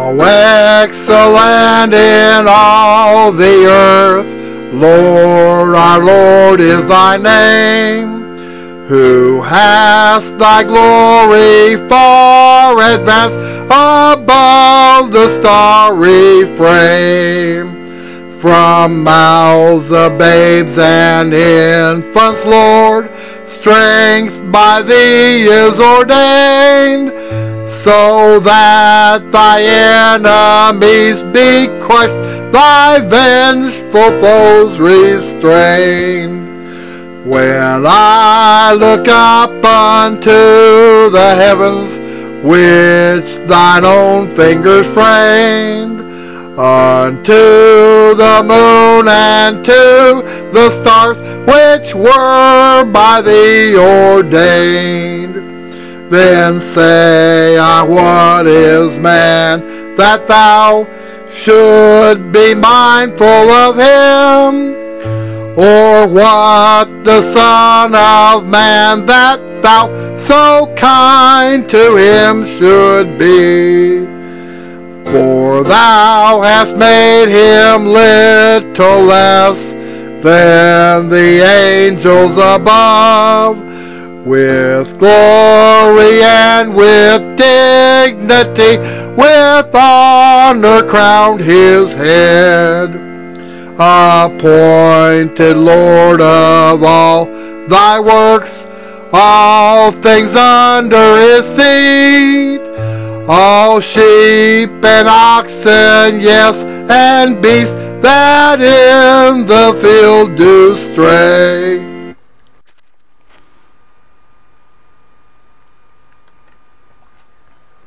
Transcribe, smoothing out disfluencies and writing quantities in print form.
How excellent in all the earth, Lord, our Lord, is thy name, who hast thy glory far advanced above the starry frame. From mouths of babes and infants, Lord, strength by thee is ordained, so that thy enemies be crushed, thy vengeful foes restrained. When I look up unto the heavens, which thine own fingers framed, unto the moon and to the stars, which were by thee ordained, then say I, what is man that thou should be mindful of him? Or what the Son of Man that thou so kind to him should be? For thou hast made him little less than the angels above, with glory and with dignity, with honor crowned his head. Appointed Lord of all thy works, all things under his feet, all sheep and oxen, yes, and beasts that in the field do stray.